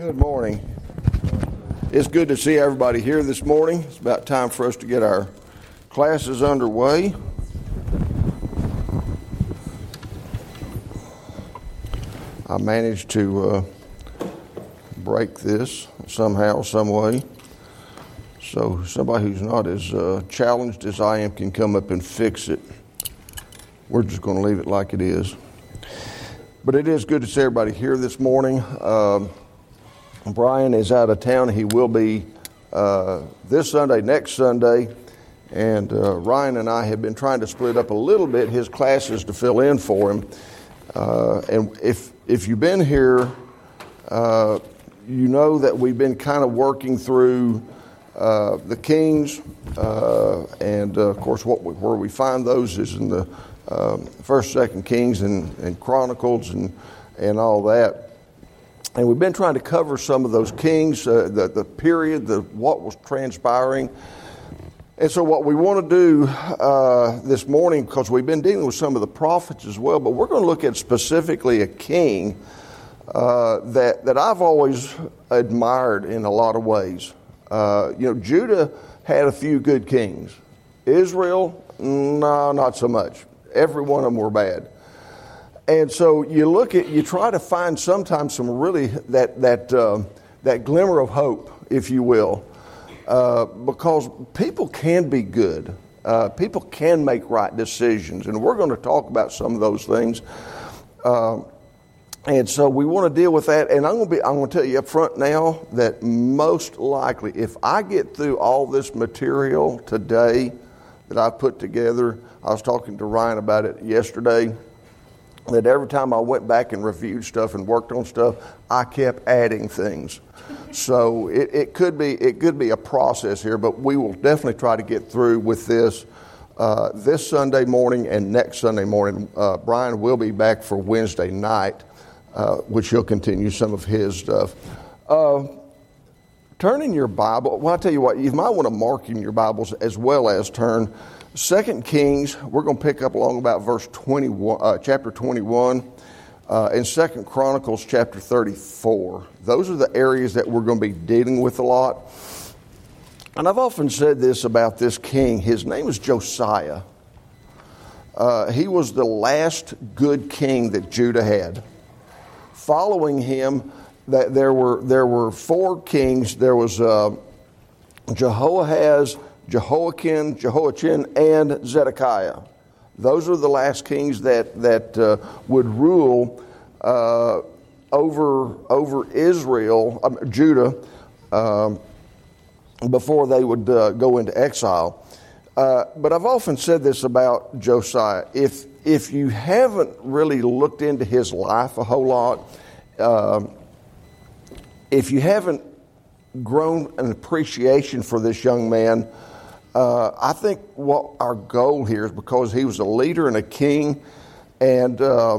Good morning. It's good to see everybody here this morning. It's about time for us to get our classes underway. I managed to break this somehow, some way. So somebody who's not as challenged as I am can come up and fix it. We're just going to leave it like it is. But it is good to see everybody here this morning. Brian is out of town. He will be this Sunday, next Sunday. And Ryan and I have been trying to split up a little bit his classes to fill in for him. And if you've been here, you know that we've been kind of working through the Kings. And of course, where we find those is in the First, Second Kings and Chronicles and all that. And we've been trying to cover some of those kings, the period, what was transpiring. And so what we want to do this morning, because we've been dealing with some of the prophets as well, but we're going to look at specifically a king that I've always admired in a lot of ways. Judah had a few good kings. Israel, no, not so much. Every one of them were bad. And so you try to find sometimes some really that glimmer of hope, if you will, because people can be good. People can make right decisions, and we're going to talk about some of those things. And so we want to deal with that. And I'm going to tell you up front now that most likely, if I get through all this material today that I've put together, I was talking to Ryan about it yesterday, that every time I went back and reviewed stuff and worked on stuff, I kept adding things. So it could be a process here, but we will definitely try to get through with this Sunday morning and next Sunday morning. Brian will be back for Wednesday night, which he'll continue some of his stuff. Turn in your Bible. Well, I'll tell you what, you might want to mark in your Bibles as well as turn 2 Kings. We're going to pick up along about verse 21, chapter 21, and 2 Chronicles chapter 34. Those are the areas that we're going to be dealing with a lot. And I've often said this about this king. His name is Josiah. He was the last good king that Judah had. Following him, that there were four kings. There was Jehoahaz, Jehoiakim, Jehoiachin, and Zedekiah. Those are the last kings that would rule over Israel, Judah, before they would go into exile. But I've often said this about Josiah. If you haven't really looked into his life a whole lot, if you haven't grown an appreciation for this young man, I think what our goal here is, because he was a leader and a king, and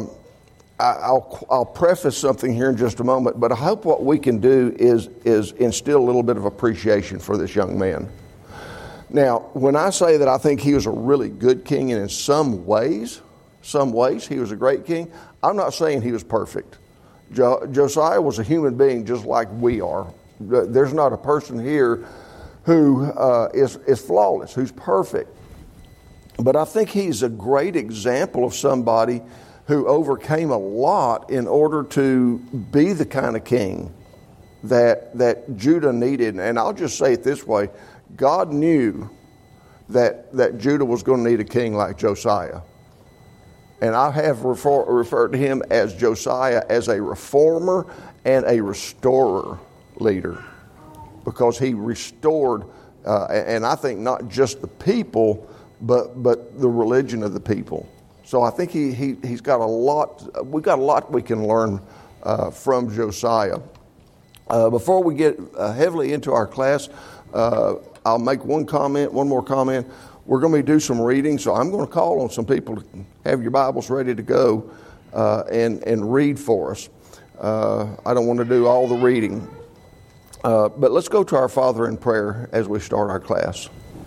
I'll preface something here in just a moment, but I hope what we can do is instill a little bit of appreciation for this young man. Now, when I say that I think he was a really good king, and in some ways he was a great king, I'm not saying he was perfect. Josiah was a human being just like we are. There's not a person here who is flawless, who's perfect. But I think he's a great example of somebody who overcame a lot in order to be the kind of king that Judah needed. And I'll just say it this way. God knew that Judah was going to need a king like Josiah. And I have referred to him as Josiah as a reformer and a restorer leader, because he restored, and I think not just the people, but the religion of the people. So I think he's got a lot. We've got a lot we can learn from Josiah. Before we get heavily into our class, I'll make one more comment. We're going to do some reading, so I'm going to call on some people to have your Bibles ready to go and read for us. I don't want to do all the reading. But let's go to our Father in prayer as we start our class.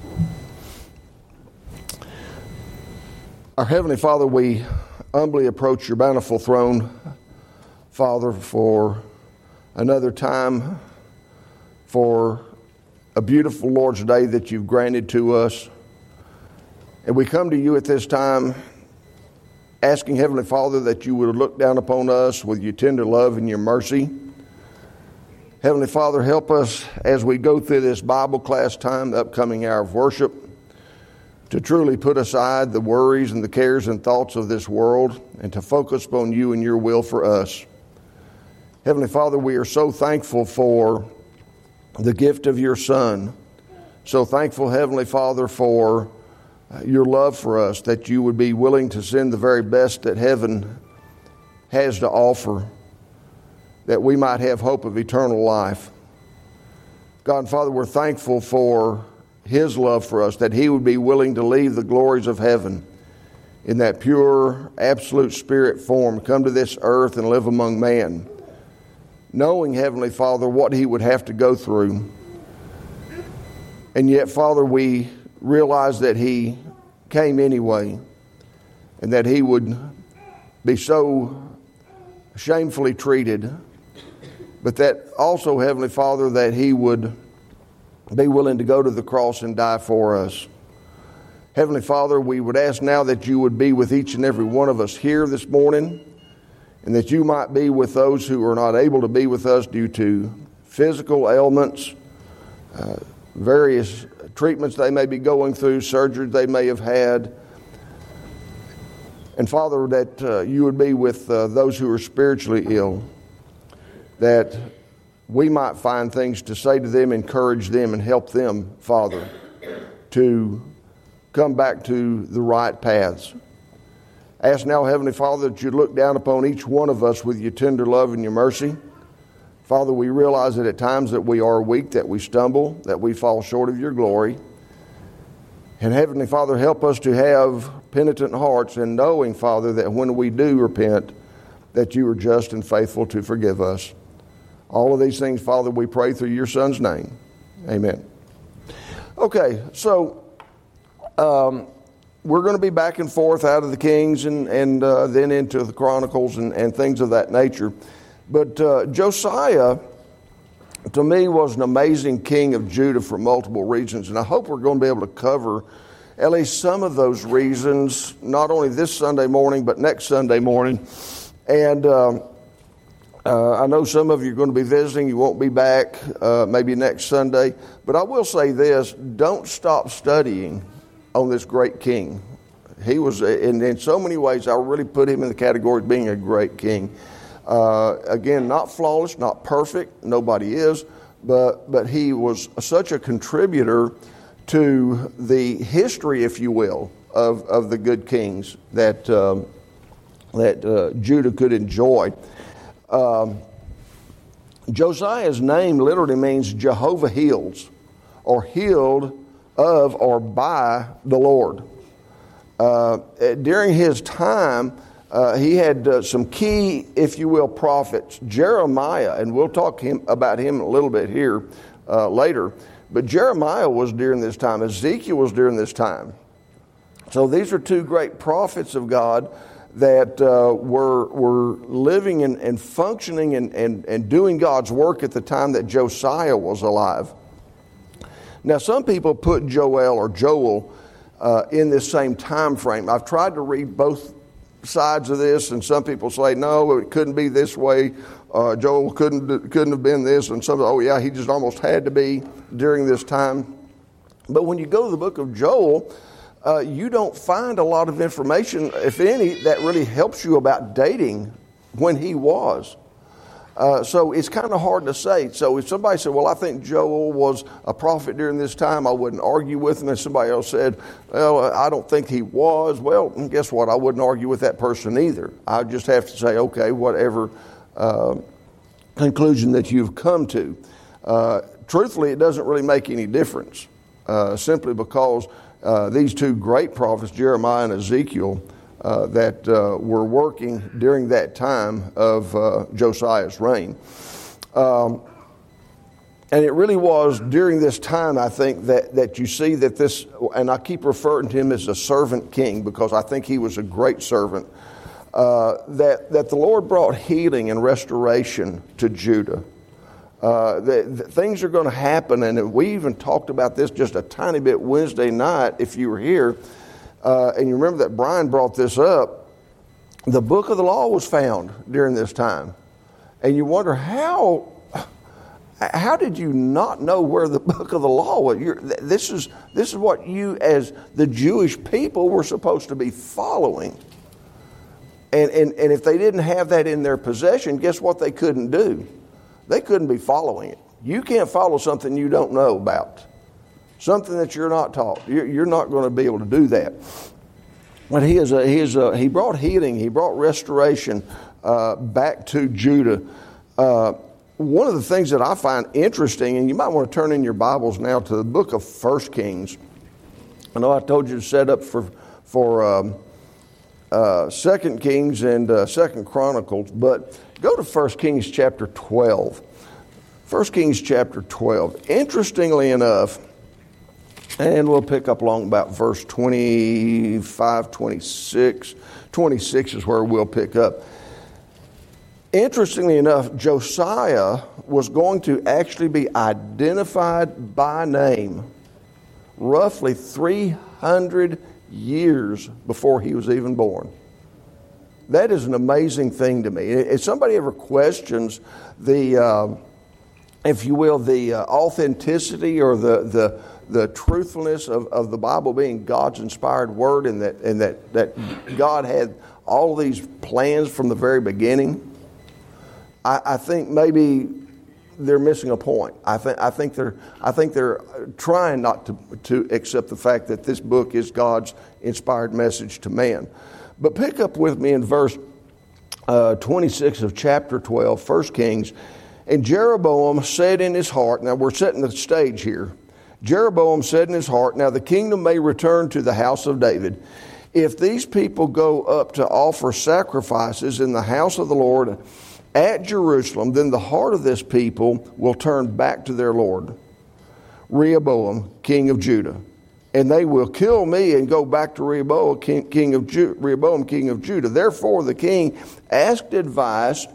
Our Heavenly Father, we humbly approach your bountiful throne, Father, for another time for a beautiful Lord's Day that you've granted to us. And we come to you at this time asking, Heavenly Father, that you would look down upon us with your tender love and your mercy. Heavenly Father, help us as we go through this Bible class time, the upcoming hour of worship, to truly put aside the worries and the cares and thoughts of this world and to focus upon you and your will for us. Heavenly Father, we are so thankful for the gift of your Son. So thankful, Heavenly Father, for your love for us, that you would be willing to send the very best that heaven has to offer, that we might have hope of eternal life. God and Father, we're thankful for his love for us, that he would be willing to leave the glories of heaven in that pure, absolute spirit form, come to this earth and live among man, knowing, Heavenly Father, what he would have to go through. And yet, Father, we realize that he came anyway, and that he would be so shamefully treated, but that also, Heavenly Father, that he would be willing to go to the cross and die for us. Heavenly Father, we would ask now that you would be with each and every one of us here this morning, and that you might be with those who are not able to be with us due to physical ailments, various treatments they may be going through, surgeries they may have had. And Father, that you would be with those who are spiritually ill, that we might find things to say to them, encourage them, and help them, Father, to come back to the right paths. Ask now, Heavenly Father, that you'd look down upon each one of us with your tender love and your mercy. Father, we realize that at times that we are weak, that we stumble, that we fall short of your glory. And Heavenly Father, help us to have penitent hearts, and knowing, Father, that when we do repent, that you are just and faithful to forgive us. All of these things, Father, we pray through your Son's name. Amen. Okay, so we're going to be back and forth out of the Kings and then into the Chronicles and things of that nature. But Josiah, to me, was an amazing king of Judah for multiple reasons. And I hope we're going to be able to cover at least some of those reasons, not only this Sunday morning, but next Sunday morning. And I know some of you are going to be visiting. You won't be back maybe next Sunday. But I will say this, don't stop studying on this great king. He was, in so many ways, I really put him in the category of being a great king. Again, not flawless, not perfect. Nobody is. But he was such a contributor to the history, if you will, of the good kings that Judah could enjoy. Josiah's name literally means Jehovah heals, or healed of or by the Lord. During his time, he had some key, if you will, prophets. Jeremiah, and we'll talk about him a little bit here later, but Jeremiah was during this time. Ezekiel was during this time. So these are two great prophets of God that were living and functioning and doing God's work at the time that Josiah was alive. Now, some people put Joel in this same time frame. I've tried to read both sides of this, and some people say, no, it couldn't be this way. Joel couldn't have been this, and some, oh yeah, he just almost had to be during this time. But when you go to the book of Joel, you don't find a lot of information, if any, that really helps you about dating when he was. So it's kind of hard to say. So if somebody said, well, I think Joel was a prophet during this time, I wouldn't argue with him. And somebody else said, well, I don't think he was. Well, guess what? I wouldn't argue with that person either. I just have to say, okay, whatever conclusion that you've come to. Truthfully, it doesn't really make any difference, simply because these two great prophets, Jeremiah and Ezekiel, that were working during that time of Josiah's reign. And it really was during this time, I think, that you see that this, and I keep referring to him as a servant king because I think he was a great servant, that the Lord brought healing and restoration to Judah. Things are going to happen, and we even talked about this just a tiny bit Wednesday night, if you were here. And you remember that Brian brought this up. The book of the law was found during this time. And you wonder, how did you not know where the book of the law was? This is what you, as the Jewish people, were supposed to be following. And if they didn't have that in their possession, guess what they couldn't do? They couldn't be following it. You can't follow something you don't know about, something that you're not taught. You're not going to be able to do that. But he brought healing, he brought restoration back to Judah. One of the things that I find interesting, and you might want to turn in your Bibles now to the book of 1 Kings. I know I told you to set up for 2 Kings and 2 Chronicles, but go to 1 Kings chapter 12. 1 Kings chapter 12. Interestingly enough, and we'll pick up along about verse 25, 26. 26 is where we'll pick up. Interestingly enough, Josiah was going to actually be identified by name roughly 300 years before he was even born. That is an amazing thing to me. If somebody ever questions the, if you will, the authenticity or the truthfulness of the Bible being God's inspired word, and that God had all these plans from the very beginning, I think maybe they're missing a point. I think they're trying not to accept the fact that this book is God's inspired message to man. But pick up with me in verse 26 of chapter 12, 1 Kings. And Jeroboam said in his heart, now we're setting the stage here. Jeroboam said in his heart, now the kingdom may return to the house of David. If these people go up to offer sacrifices in the house of the Lord at Jerusalem, then the heart of this people will turn back to their Lord, Rehoboam, king of Judah. And they will kill me and go back to Rehoboam, king of Judah. Therefore the king asked advice,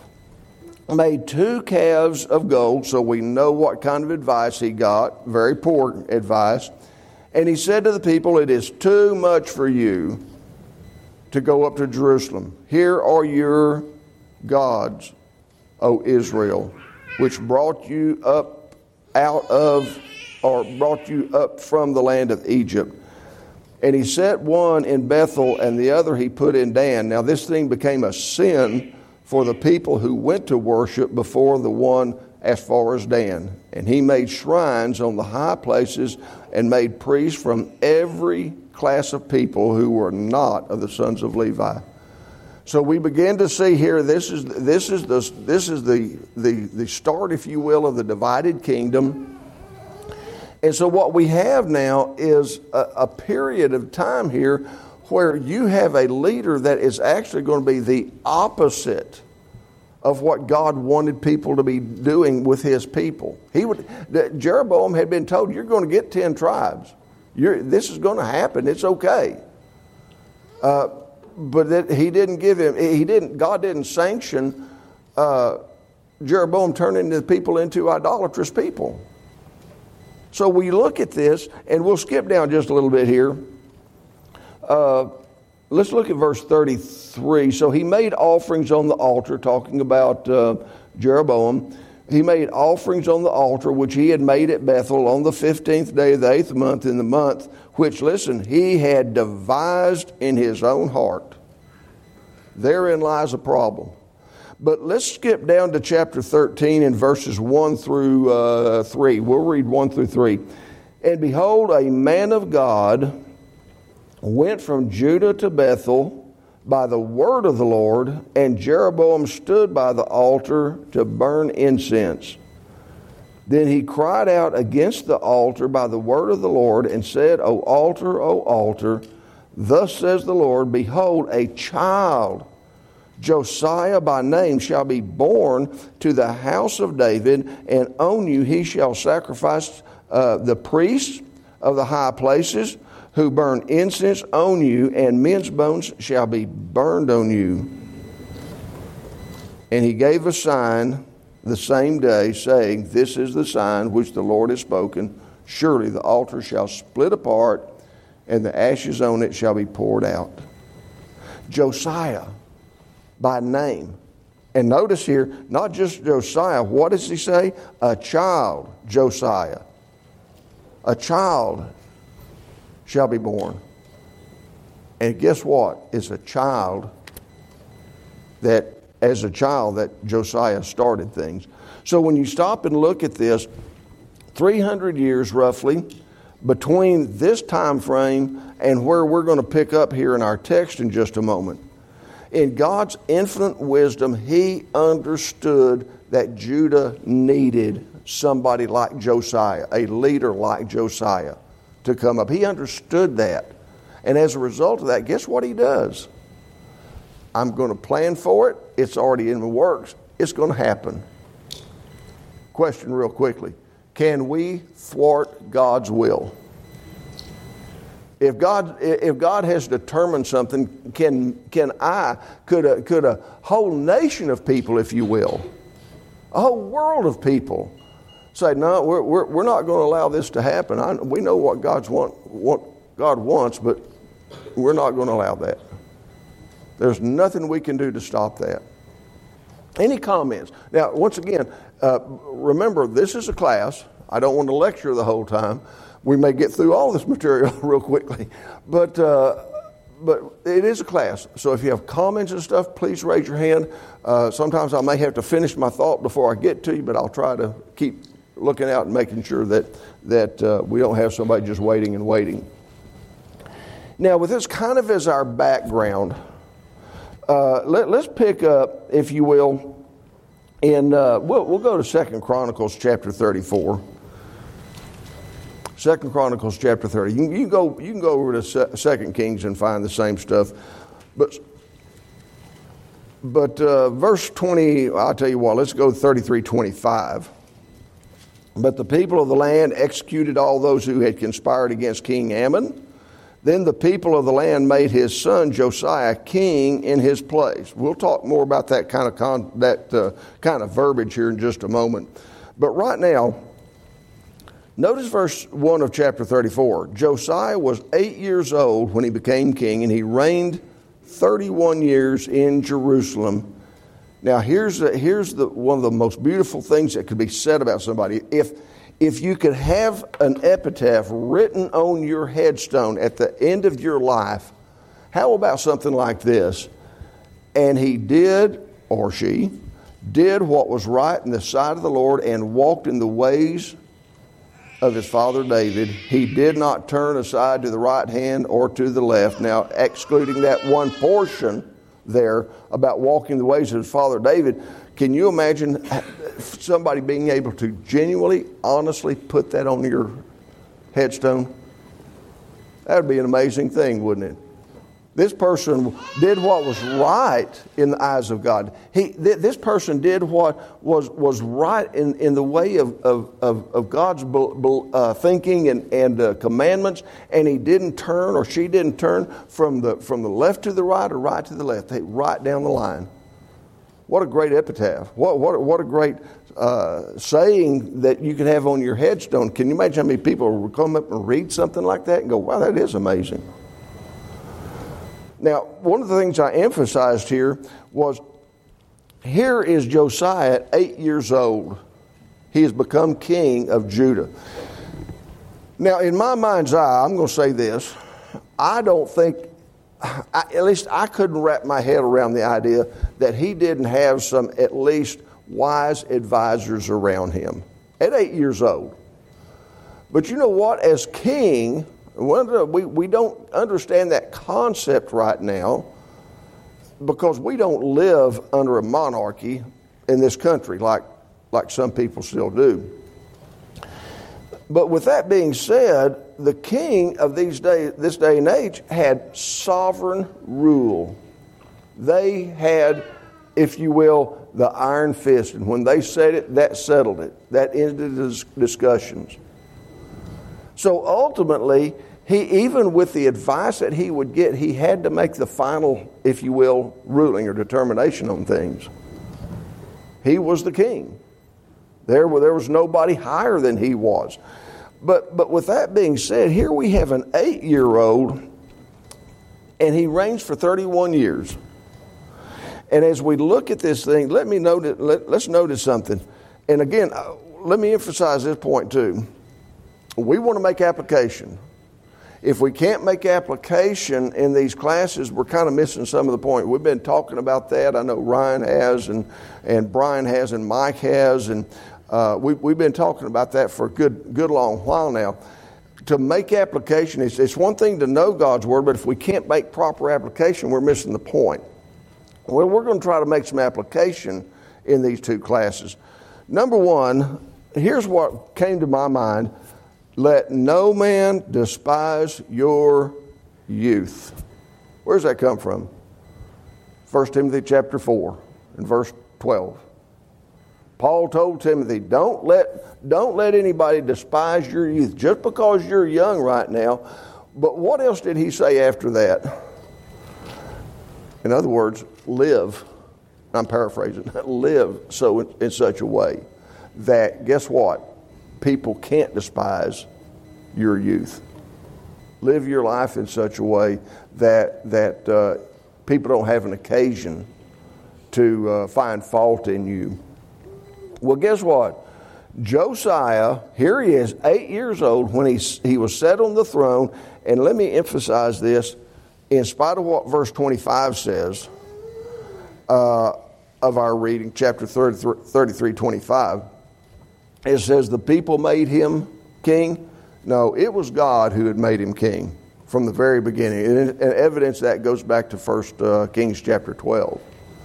made 2 calves of gold, so we know what kind of advice he got, very poor advice. And he said to the people, it is too much for you to go up to Jerusalem. Here are your gods, O Israel, which brought you up brought you up from the land of Egypt. And he set one in Bethel and the other he put in Dan. Now this thing became a sin for the people who went to worship before the one as far as Dan. And he made shrines on the high places and made priests from every class of people who were not of the sons of Levi. So we begin to see here, this is the start, if you will, of the divided kingdom. And so what we have now is a period of time here where you have a leader that is actually going to be the opposite of what God wanted people to be doing with his people. Jeroboam had been told, you're going to get 10 tribes. This is going to happen. It's okay. But that God didn't sanction Jeroboam turning the people into idolatrous people. So we look at this, and we'll skip down just a little bit here. Let's look at verse 33. So he made offerings on the altar, talking about Jeroboam. He made offerings on the altar, which he had made at Bethel on the 15th day of the 8th month in the month, which, listen, he had devised in his own heart. Therein lies a problem. But let's skip down to chapter 13 and verses 1 through 3. We'll read 1 through 3. And behold, a man of God went from Judah to Bethel by the word of the Lord, and Jeroboam stood by the altar to burn incense. Then he cried out against the altar by the word of the Lord and said, O altar, thus says the Lord, behold, a child, Josiah by name, shall be born to the house of David, and on you he shall sacrifice the priests of the high places who burn incense on you, and men's bones shall be burned on you. And he gave a sign the same day, saying, This is the sign which the Lord has spoken. Surely the altar shall split apart, and the ashes on it shall be poured out. Josiah, by name. And notice here, not just Josiah. What does he say? A child, Josiah. A child shall be born. And guess what? It's a child that, as a child, that Josiah started things. So when you stop and look at this, 300 years roughly between this time frame and where we're going to pick up here in our text in just a moment. In God's infinite wisdom, He understood that Judah needed somebody like Josiah, a leader like Josiah, to come up. He understood that. And as a result of that, guess what He does? I'm going to plan for it. It's already in the works. It's going to happen. Question real quickly. Can we thwart God's will? If God has determined something, could a whole nation of people, if you will, a whole world of people say, no, we're not going to allow this to happen. We know what God wants, but we're not going to allow that. There's nothing we can do to stop that. Any comments? Now, once again, remember, this is a class. I don't want to lecture the whole time. We may get through all this material real quickly. But it is a class. So if you have comments and stuff, please raise your hand. Sometimes I may have to finish my thought before I get to you, but I'll try to keep looking out and making sure that we don't have somebody just waiting and waiting. Now, with this kind of as our background, let's pick up, if you will, in we'll go to 2 Chronicles chapter 34. 2 Chronicles chapter 30. You can go over to 2 Kings and find the same stuff. But verse 20, I'll tell you what, let's go 33:25. But the people of the land executed all those who had conspired against King Ammon. Then the people of the land made his son Josiah king in his place. We'll talk more about that kind of verbiage here in just a moment. But right now, notice verse 1 of chapter 34. Josiah was 8 years old when he became king, and he reigned 31 years in Jerusalem. Now, here's one of the most beautiful things that could be said about somebody. If you could have an epitaph written on your headstone at the end of your life, how about something like this? And he did, or she, did what was right in the sight of the Lord and walked in the ways of his father David. He did not turn aside to the right hand or to the left. Now, excluding that one portion there about walking the ways of his father David, can you imagine somebody being able to genuinely, honestly put that on your headstone? That would be an amazing thing, wouldn't it? This person did what was right in the eyes of God. This person did what was right in the way of God's thinking and commandments, and he didn't turn, or she didn't turn from the left to the right or right to the left, right down the line. What a great epitaph! What a great saying that you could have on your headstone. Can you imagine how many people would come up and read something like that and go, "Wow, that is amazing." Now, one of the things I emphasized here was, here is Josiah at 8 years old. He has become king of Judah. Now, in my mind's eye, I'm going to say this. I don't think, at least I couldn't wrap my head around the idea that he didn't have some at least wise advisors around him at 8 years old. But you know what? As king, we don't understand that concept right now because we don't live under a monarchy in this country like some people still do. But with that being said, the king of this day and age had sovereign rule. They had, if you will, the iron fist. And when they said it, that settled it. That ended the discussions. So ultimately, even with the advice that he would get, he had to make the final, if you will, ruling or determination on things. He was the king. There was nobody higher than he was. But with that being said, here we have an 8-year-old, and he reigns for 31 years. And as we look at this thing, let's notice something. And again, let me emphasize this point too. We want to make application. If we can't make application in these classes, we're kind of missing some of the point. We've been talking about that. I know Ryan has, and Brian has, and Mike has, and we've been talking about that for a good long while now. To make application, it's one thing to know God's Word, but if we can't make proper application, we're missing the point. Well, we're going to try to make some application in these two classes. Number one, here's what came to my mind. Let no man despise your youth. Where does that come from? 1 Timothy chapter 4 and verse 12. Paul told Timothy, don't let anybody despise your youth just because you're young right now. But what else did he say after that? In other words, live. I'm paraphrasing. Live in such a way that, guess what? People can't despise your youth. Live your life in such a way that people don't have an occasion to find fault in you. Well, guess what? Josiah, here he is, 8 years old when he was set on the throne. And let me emphasize this. In spite of what verse 25 says of our reading, chapter 33, 25, it says the people made him king. No, it was God who had made him king from the very beginning. And evidence that goes back to 1 Kings chapter 12,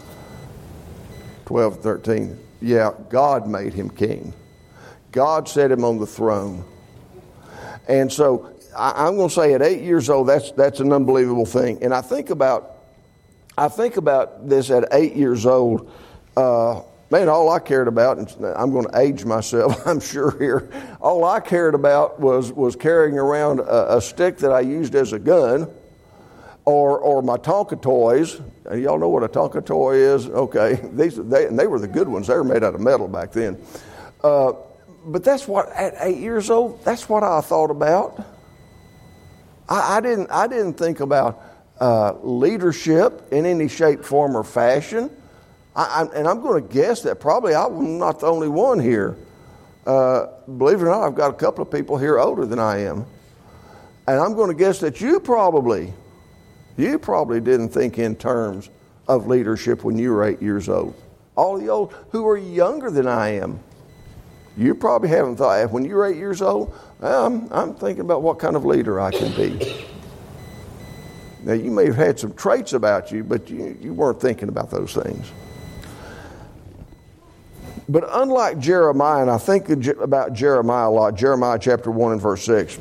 13. Yeah, God made him king. God set him on the throne. And so I'm going to say at 8 years old, that's an unbelievable thing. And I think about this at 8 years old. Man, all I cared about, and I'm going to age myself, I'm sure here, all I cared about was carrying around a stick that I used as a gun, or my Tonka toys. Y'all know what a Tonka toy is? Okay, they were the good ones. They were made out of metal back then. But that's what, at 8 years old, that's what I thought about. I didn't think about leadership in any shape, form, or fashion. And I'm going to guess that probably I'm not the only one here. Believe it or not, I've got a couple of people here older than I am. And I'm going to guess that you probably didn't think in terms of leadership when you were 8 years old. All the old who are younger than I am, you probably haven't thought, when you were 8 years old, I'm thinking about what kind of leader I can be. Now, you may have had some traits about you, but you weren't thinking about those things. But unlike Jeremiah, and I think about Jeremiah a lot, Jeremiah chapter 1 and verse 6.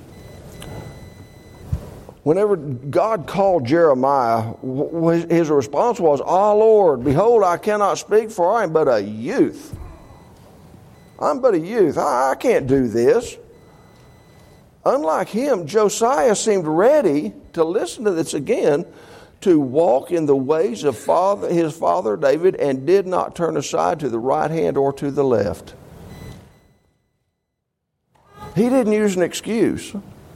Whenever God called Jeremiah, his response was, "Ah, Lord, behold, I cannot speak, for I am but a youth." I'm but a youth. I can't do this. Unlike him, Josiah seemed ready to listen to this again, to walk in the ways of his father David, and did not turn aside to the right hand or to the left. He didn't use an excuse.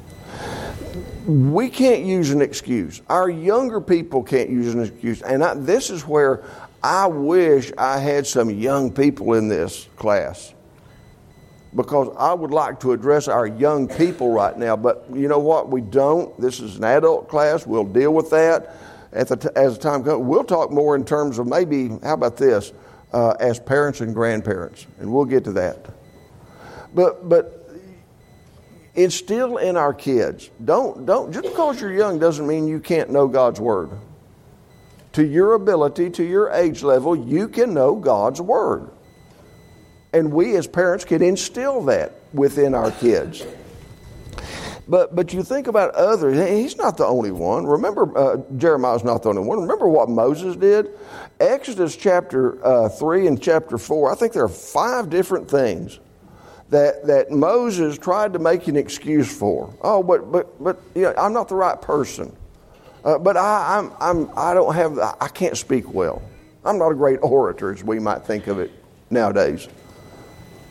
We can't use an excuse. Our younger people can't use an excuse. And this is where I wish I had some young people in this class, because I would like to address our young people right now. But you know what? We don't. This is an adult class. We'll deal with that as the time comes. We'll talk more in terms of maybe, how about this, as parents and grandparents. And we'll get to that. But instill in our kids, don't just because you're young doesn't mean you can't know God's Word. To your ability, to your age level, you can know God's Word. And we as parents can instill that within our kids. But you think about others. He's not the only one. Remember, Jeremiah's not the only one. Remember what Moses did? Exodus chapter 3 and chapter 4, I think there are 5 different things that Moses tried to make an excuse for. Oh, but you know, I'm not the right person. But I can't speak well. I'm not a great orator, as we might think of it nowadays.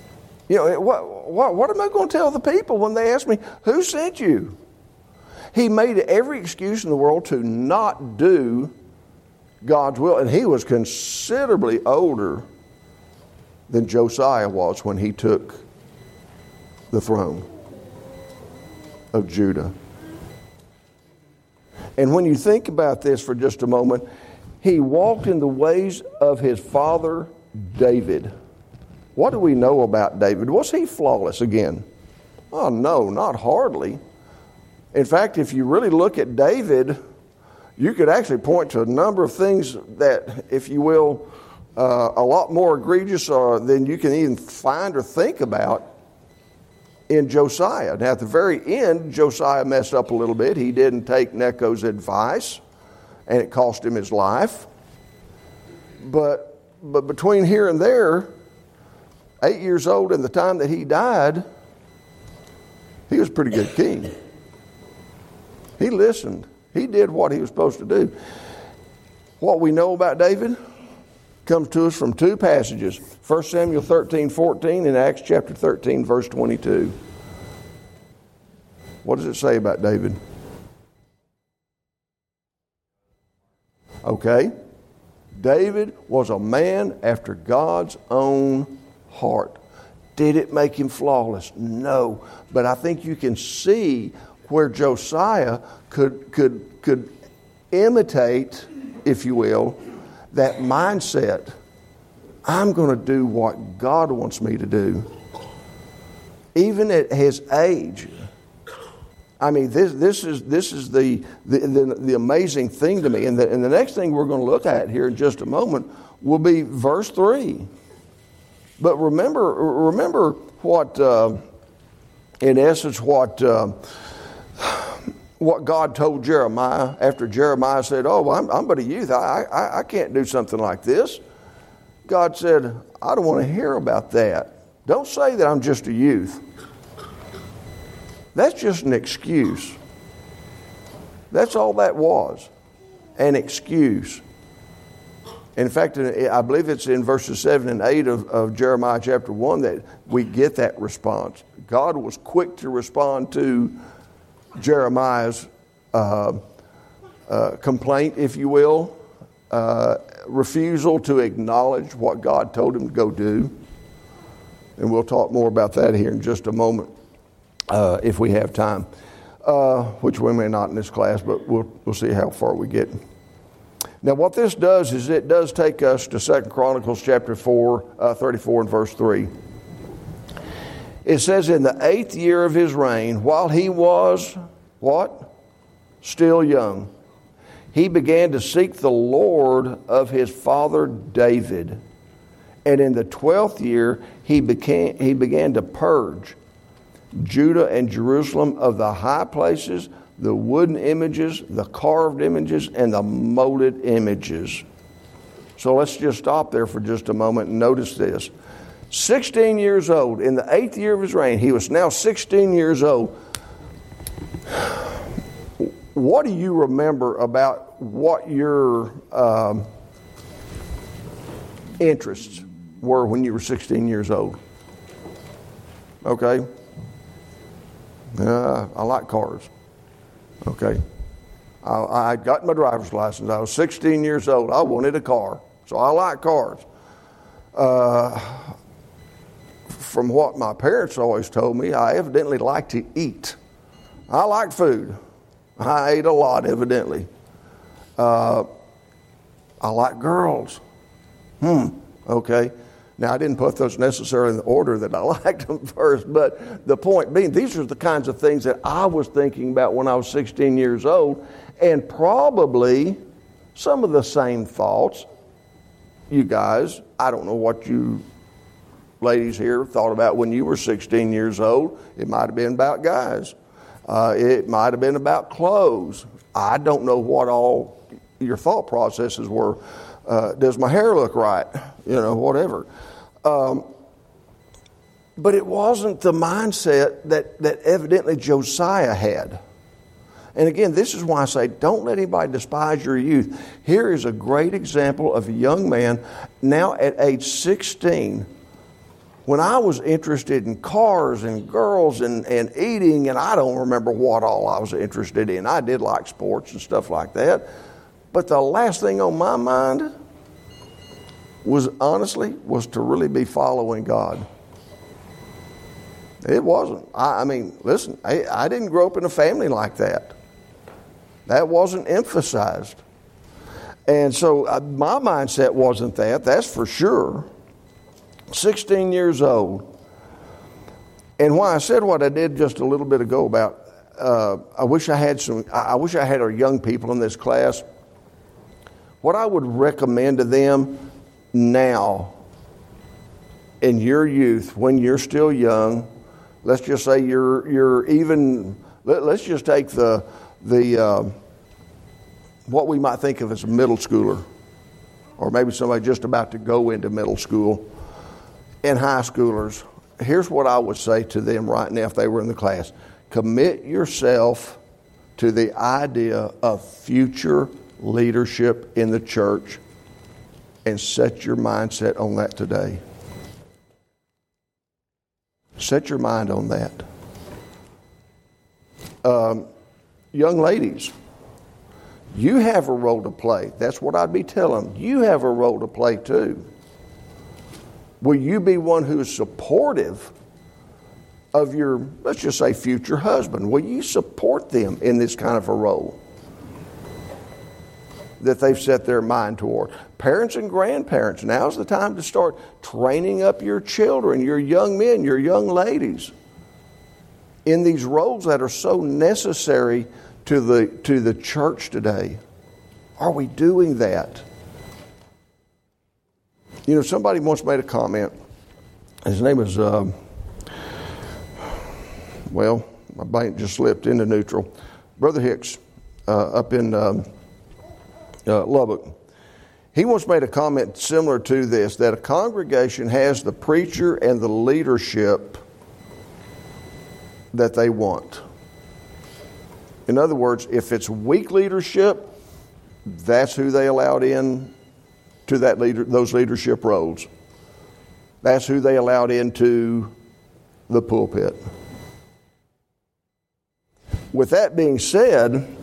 You know, what am I going to tell the people when they ask me, who sent you? He made every excuse in the world to not do God's will. And he was considerably older than Josiah was when he took the throne of Judah. And when you think about this for just a moment, he walked in the ways of his father David. What do we know about David? Was he flawless again? Oh, no, not hardly. In fact, if you really look at David, you could actually point to a number of things that, if you will, a lot more egregious than you can even find or think about in Josiah. Now, at the very end, Josiah messed up a little bit. He didn't take Necho's advice, and it cost him his life. But between here and there, 8 years old and the time that he died, he was a pretty good king. He listened. He did what he was supposed to do. What we know about David comes to us from two passages, 1 Samuel 13:14 and Acts chapter 13, verse 22. What does it say about David? Okay. David was a man after God's own heart. Did it make him flawless? No. But I think you can see where Josiah could imitate, if you will, that mindset. I'm going to do what God wants me to do. Even at his age. I mean, this is the amazing thing to me. And the next thing we're going to look at here in just a moment will be verse 3. But remember what, in essence, what God told Jeremiah after Jeremiah said, "Oh, well, I'm but a youth. I can't do something like this." God said, "I don't want to hear about that. Don't say that I'm just a youth. That's just an excuse." That's all that was, an excuse. In fact, I believe it's in verses 7 and 8 of Jeremiah chapter 1 that we get that response. God was quick to respond to Jeremiah's complaint, if you will, refusal to acknowledge what God told him to go do. And we'll talk more about that here in just a moment if we have time, which we may not in this class, but we'll see how far we get. Now, what this does is it does take us to 2 Chronicles chapter 4, 34 and verse 3. It says, in the 8th year of his reign, while he was, what? Still young, he began to seek the Lord of his father David. And in the 12th year, he began to purge Judah and Jerusalem of the high places, the wooden images, the carved images, and the molded images. So let's just stop there for just a moment and notice this. 16 years old, in the 8th year of his reign, he was now 16 years old. What do you remember about what your interests were when you were 16 years old? Okay. I like cars. Okay. I got my driver's license. I was 16 years old. I wanted a car. So I like cars. From what my parents always told me, I evidently like to eat. I like food. I ate a lot, evidently. I like girls. Okay. Now, I didn't put those necessarily in the order that I liked them first, but the point being, these are the kinds of things that I was thinking about when I was 16 years old, and probably some of the same thoughts, you guys, I don't know what you ladies here thought about when you were 16 years old. It might have been about guys. It might have been about clothes. I don't know what all your thought processes were. Does my hair look right? You know, whatever. But it wasn't the mindset that evidently Josiah had. And again, this is why I say, don't let anybody despise your youth. Here is a great example of a young man, now at age 16, when I was interested in cars and girls and eating, and I don't remember what all I was interested in. I did like sports and stuff like that. But the last thing on my mind was to really be following God. It wasn't. I mean, listen, I didn't grow up in a family like that. That wasn't emphasized. And so my mindset wasn't that, that's for sure. 16 years old. And why I said what I did just a little bit ago about, I wish I had our young people in this class. What I would recommend to them now, in your youth, when you're still young, let's just say you're even, let's just take the what we might think of as a middle schooler, or maybe somebody just about to go into middle school, and high schoolers. Here's what I would say to them right now if they were in the class. Commit yourself to the idea of future leadership in the church and set your mindset on that today. Set your mind on that. Young ladies, you have a role to play. That's what I'd be telling them. You have a role to play too. Will you be one who is supportive of your, let's just say, future husband? Will you support them in this kind of a role that they've set their mind toward? Parents and grandparents, now's the time to start training up your children, your young men, your young ladies in these roles that are so necessary to the church today. Are we doing that? You know, somebody once made a comment. His name was, my brain just slipped into neutral. Brother Hicks up in Lubbock. He once made a comment similar to this, that a congregation has the preacher and the leadership that they want. In other words, if it's weak leadership, that's who they allowed in to those leadership roles. That's who they allowed into the pulpit. With that being said,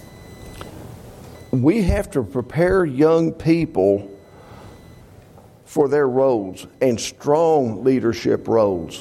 we have to prepare young people for their roles and strong leadership roles.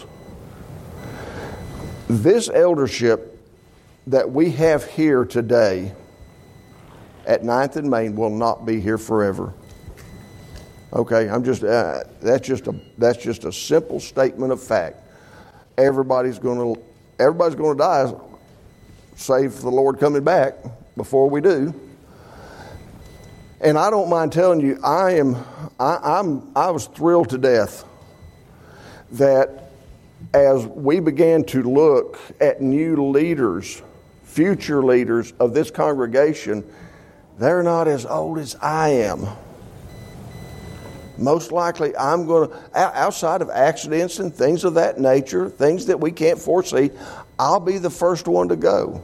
This eldership that we have here today at 9th and Main will not be here forever. Okay, that's just a simple statement of fact. Everybody's going to die, save for the Lord coming back before we do. And I don't mind telling you, I was thrilled to death that as we began to look at new leaders, future leaders of this congregation, they're not as old as I am. Most likely I'm going to, outside of accidents and things of that nature, things that we can't foresee, I'll be the first one to go.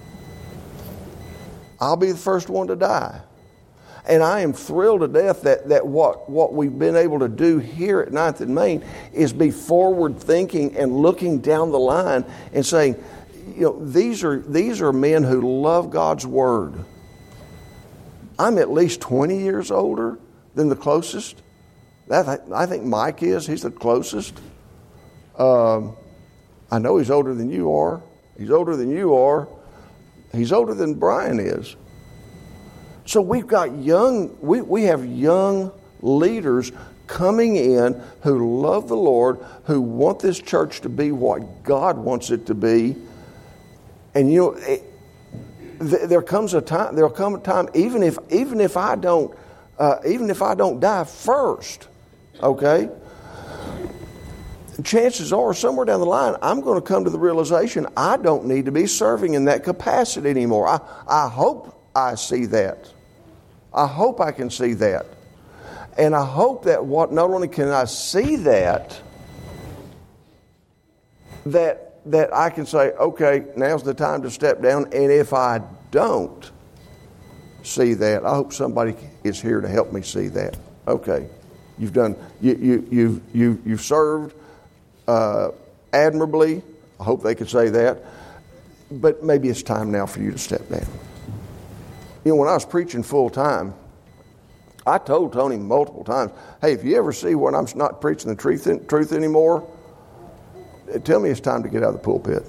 I'll be the first one to die. And I am thrilled to death that what we've been able to do here at 9th and Main is be forward thinking and looking down the line and saying, you know, these are men who love God's Word. I'm at least 20 years older than the closest. I think Mike is. He's the closest. I know he's older than you are. He's older than you are. He's older than Brian is. So we've got we have young leaders coming in who love the Lord, who want this church to be what God wants it to be. And you know, there'll come a time, even if I don't die first, okay? Chances are, somewhere down the line, I'm going to come to the realization I don't need to be serving in that capacity anymore. I hope I see that. I hope I can see that. And I hope that not only can I see that I can say, okay, now's the time to step down. And if I don't see that, I hope somebody is here to help me see that. Okay, you've served. admirably. I hope they could say that. But maybe it's time now for you to step down. You know, when I was preaching full time, I told Tony multiple times, hey, if you ever see when I'm not preaching the truth anymore, tell me it's time to get out of the pulpit.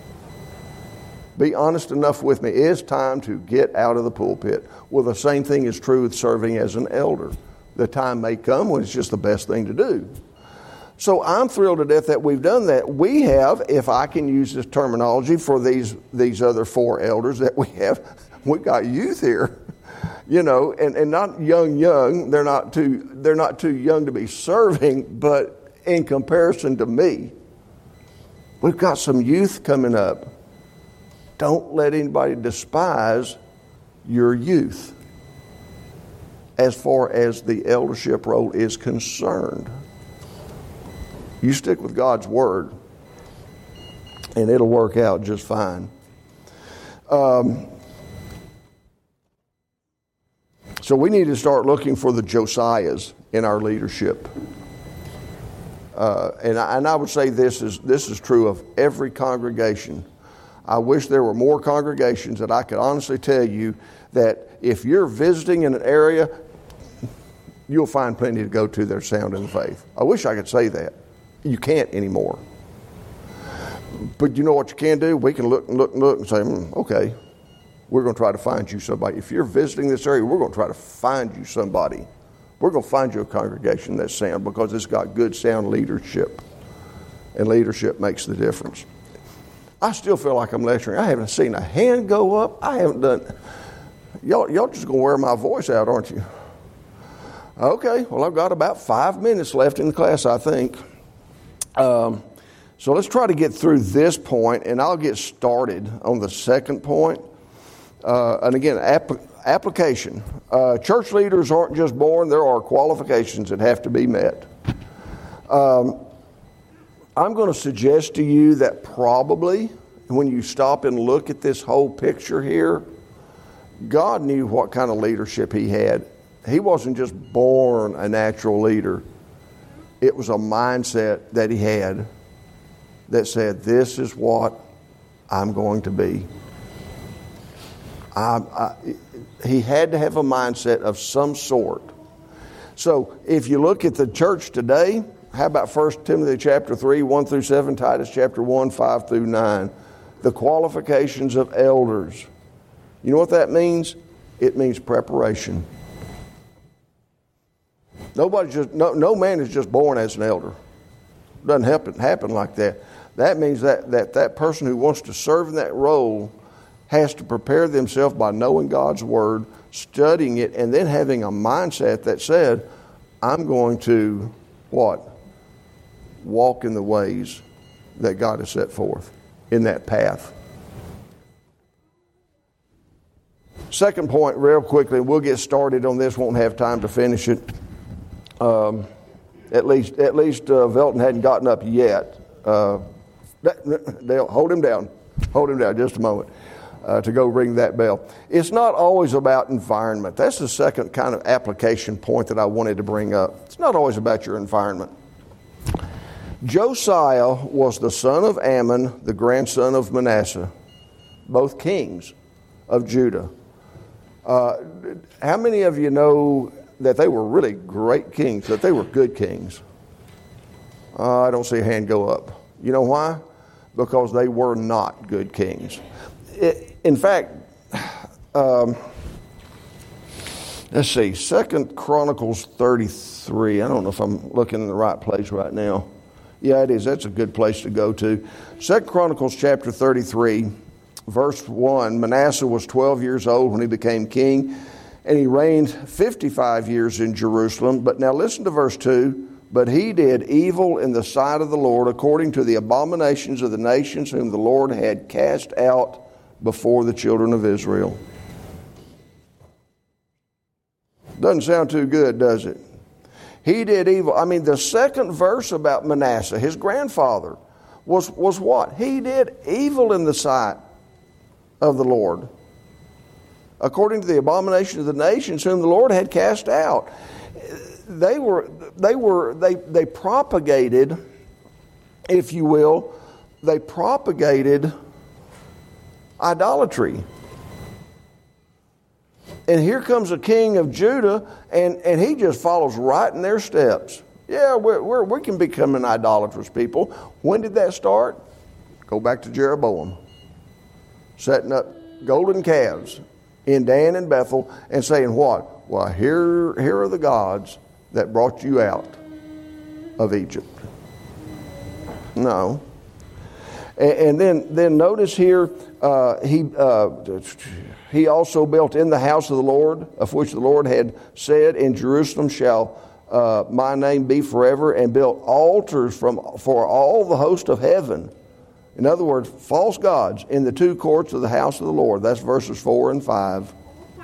Be honest enough with me. It's time to get out of the pulpit. Well, the same thing is true with serving as an elder. The time may come when it's just the best thing to do. So I'm thrilled to death that we've done that. We have, if I can use this terminology for these other 4 elders that we have, we've got youth here. You know, and not young. They're not too young to be serving, but in comparison to me, we've got some youth coming up. Don't let anybody despise your youth as far as the eldership role is concerned. You stick with God's word, and it'll work out just fine. So we need to start looking for the Josiahs in our leadership. And I would say this is true of every congregation. I wish there were more congregations that I could honestly tell you that if you're visiting in an area, you'll find plenty to go to that are sound in the faith. I wish I could say that. You can't anymore. But you know what you can do? We can look and say, okay, we're going to try to find you somebody. If you're visiting this area, we're going to try to find you somebody. We're going to find you a congregation that's sound because it's got good, sound leadership. And leadership makes the difference. I still feel like I'm lecturing. I haven't seen a hand go up. I haven't done... Y'all just going to wear my voice out, aren't you? Okay, well, I've got about 5 minutes left in the class, I think. So let's try to get through this point, and I'll get started on the second point. And again, application. Church leaders aren't just born. There are qualifications that have to be met. I'm going to suggest to you that probably when you stop and look at this whole picture here, God knew what kind of leadership he had. He wasn't just born a natural leader. It was a mindset that he had that said, this is what I'm going to be. He had to have a mindset of some sort. So if you look at the church today, how about 1 Timothy chapter 3, 1 through 7, Titus chapter 1, 5 through 9. The qualifications of elders. You know what that means? It means preparation. No man is just born as an elder. It doesn't happen like that. That means that person who wants to serve in that role has to prepare themselves by knowing God's word, studying it, and then having a mindset that said, I'm going to, what? Walk in the ways that God has set forth in that path. Second point, real quickly, we'll get started on this, won't have time to finish it. At least Velton hadn't gotten up yet. Dale, hold him down just a moment to go ring that bell. It's not always about environment. That's the second kind of application point that I wanted to bring up. It's not always about your environment. Josiah was the son of Ammon, the grandson of Manasseh, both kings of Judah. How many of you know that they were really great kings, that they were good kings? I don't see a hand go up. You know why? Because they were not good kings. In fact, let's see, 2 Chronicles 33. I don't know if I'm looking in the right place right now. Yeah, it is. That's a good place to go to. 2 Chronicles chapter 33, verse 1. Manasseh was 12 years old when he became king, and he reigned 55 years in Jerusalem. But now listen to verse 2. But he did evil in the sight of the Lord according to the abominations of the nations whom the Lord had cast out before the children of Israel. Doesn't sound too good, does it? He did evil. I mean, the second verse about Manasseh, his grandfather, was what? He did evil in the sight of the Lord, according to the abomination of the nations whom the Lord had cast out. They propagated if you will, they propagated idolatry. And here comes a king of Judah, and he just follows right in their steps. Yeah, we can become an idolatrous people. When did that start? Go back to Jeroboam. Setting up golden calves in Dan and Bethel and saying what? Well, here are the gods that brought you out of Egypt. No. And then notice here, he also built in the house of the Lord, of which the Lord had said, in Jerusalem shall my name be forever, and built altars for all the host of heaven. In other words, false gods in the two courts of the house of the Lord. That's verses 4 and 5.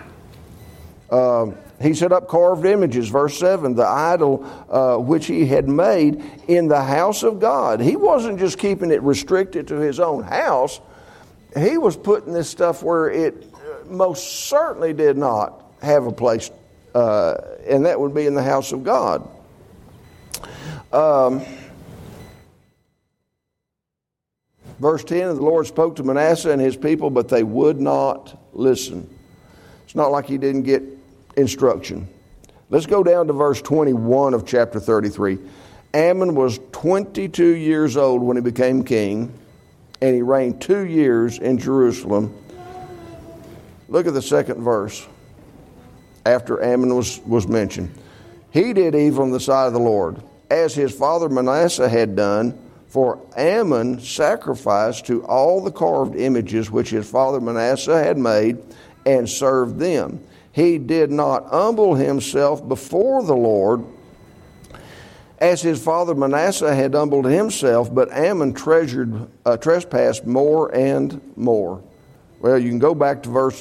He set up carved images, verse 7, the idol which he had made in the house of God. He wasn't just keeping it restricted to his own house. He was putting this stuff where it most certainly did not have a place, and that would be in the house of God. Verse 10, the Lord spoke to Manasseh and his people, but they would not listen. It's not like he didn't get instruction. Let's go down to verse 21 of chapter 33. Amon was 22 years old when he became king, and he reigned 2 years in Jerusalem. Look at the second verse after Amon was mentioned. He did evil in the sight of the Lord, as his father Manasseh had done, for Amon sacrificed to all the carved images which his father Manasseh had made and served them. He did not humble himself before the Lord as his father Manasseh had humbled himself, but Amon trespassed more and more. Well, you can go back to verse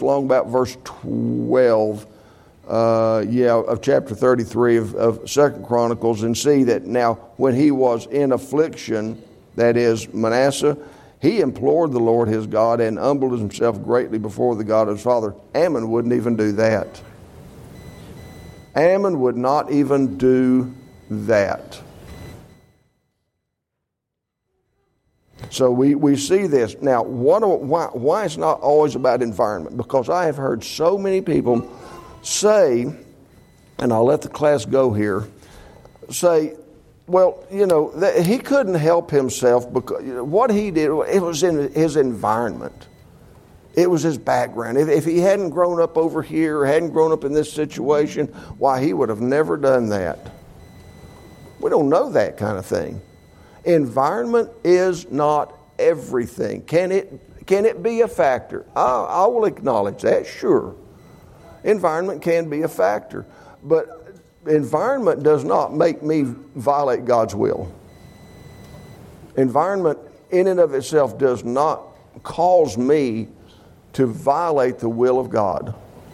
12 of chapter 33 of 2 Chronicles and see that now when he was in affliction, that is Manasseh, he implored the Lord his God and humbled himself greatly before the God of his father. Amon wouldn't even do that. Amon would not even do that. So we see this. Now, why it's not always about environment? Because I have heard so many people say, and I'll let the class go here, say, well, he couldn't help himself because what he did, it was in his environment. It was his background. If he hadn't grown up over here or hadn't grown up in this situation, why, he would have never done that. We don't know that kind of thing. Environment is not everything. Can it be a factor? I will acknowledge that, sure. Environment can be a factor. But environment does not make me violate God's will. Environment in and of itself does not cause me to violate the will of God.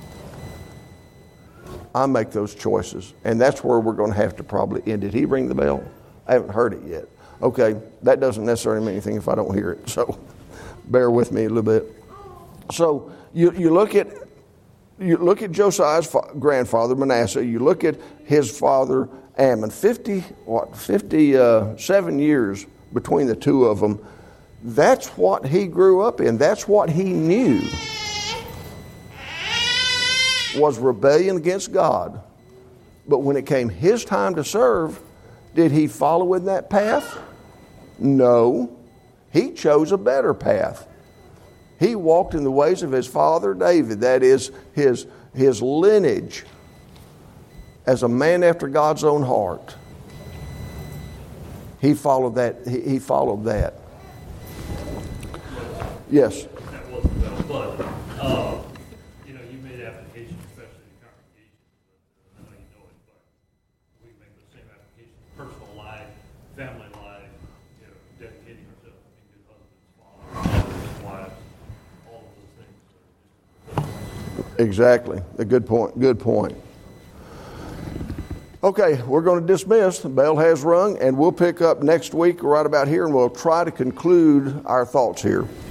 I make those choices, and that's where we're going to have to probably end. Did he ring the bell? I haven't heard it yet. Okay, that doesn't necessarily mean anything if I don't hear it, so bear with me a little bit. So you look at Josiah's grandfather Manasseh. You look at his father Amon. 57 years between the two of them. That's what he grew up in. That's what he knew. Was rebellion against God. But when it came his time to serve, did he follow in that path? No. He chose a better path. He walked in the ways of his father David, that is his lineage, as a man after God's own heart. He followed that. He followed that. Yes. That wasn't well, but you made applications, especially in congregations. I know you know it, but we make the same applications: personal life, family life, dedicating ourselves to being good husbands, fathers, wives, all of those things. Exactly. A good point. Good point. Okay, we're going to dismiss. The bell has rung, and we'll pick up next week right about here, and we'll try to conclude our thoughts here.